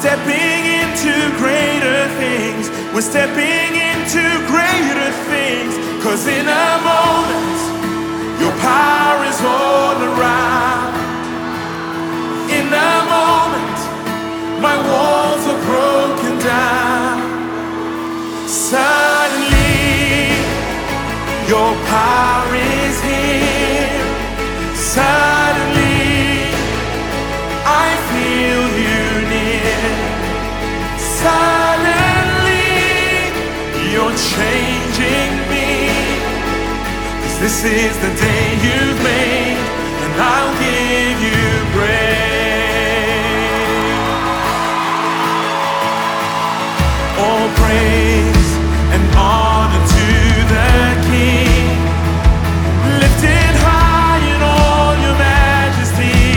stepping into greater things. We're stepping into greater things. 'Cause in a moment, your power is all around. In a moment, my walls are broken down. Suddenly, your power is here. Suddenly, I feel you near. Suddenly, you're changing me. 'Cause this is the day you've made, and I'll give you praise. All praise and honor to the King, lifted high in all your majesty.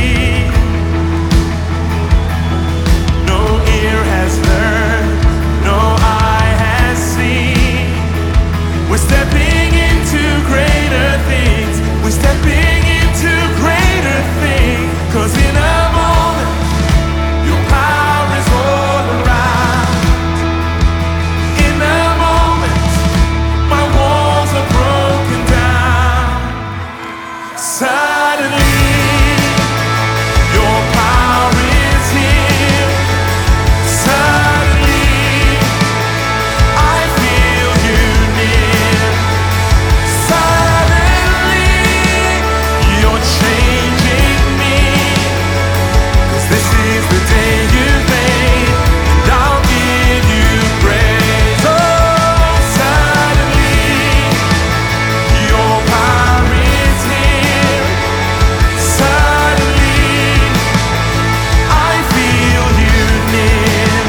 No ear has heard, no eye has seen. We're stepping into greater things. We're stepping into greater things. 'Cause in a moment, your power is all around. In a moment, my walls are broken down. Suddenly, your power is here. Suddenly, I feel you near. Suddenly, you're changing me. 'Cause this is the day you've made, and I'll give you praise. Oh, suddenly, your power is here. Suddenly, I feel you near.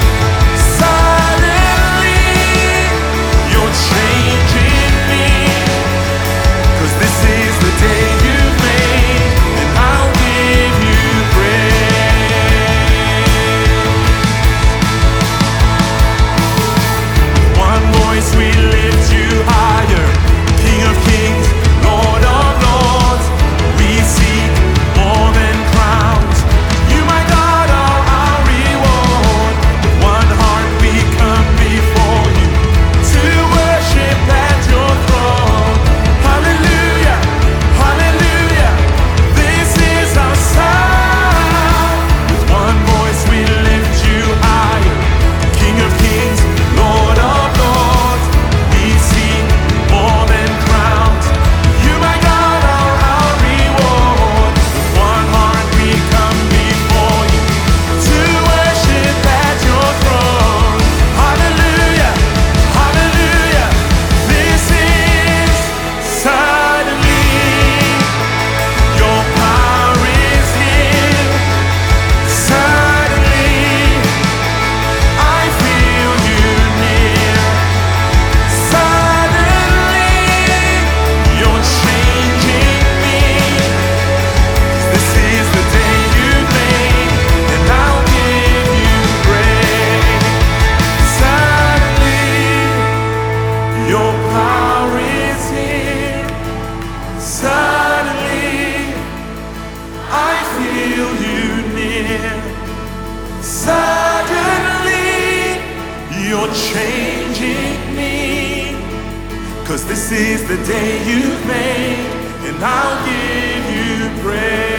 Suddenly, you're changing me. 'Cause this is the day you've made, and I'll give you praise. One voice we lift you higher, King of kings, Lord of lords. We seek more than crowns. You, my God, are our reward. With one heart we come before you to worship at your throne. Hallelujah, hallelujah, this is our sound. With one voice we lift you higher, King of kings, Lord of lords. We seek more than crowns. You, my God, are our reward. With one heart we come before you to worship at your throne. Hallelujah, hallelujah, this is suddenly. Your power is here. Suddenly, I feel you near. Suddenly, you're changing me. 'Cause this is the day you've made, and I'll give you praise. Suddenly, your power is here. Suddenly, I feel you near. Suddenly, you're changing me. 'Cause this is the day you've made, and I'll give you praise.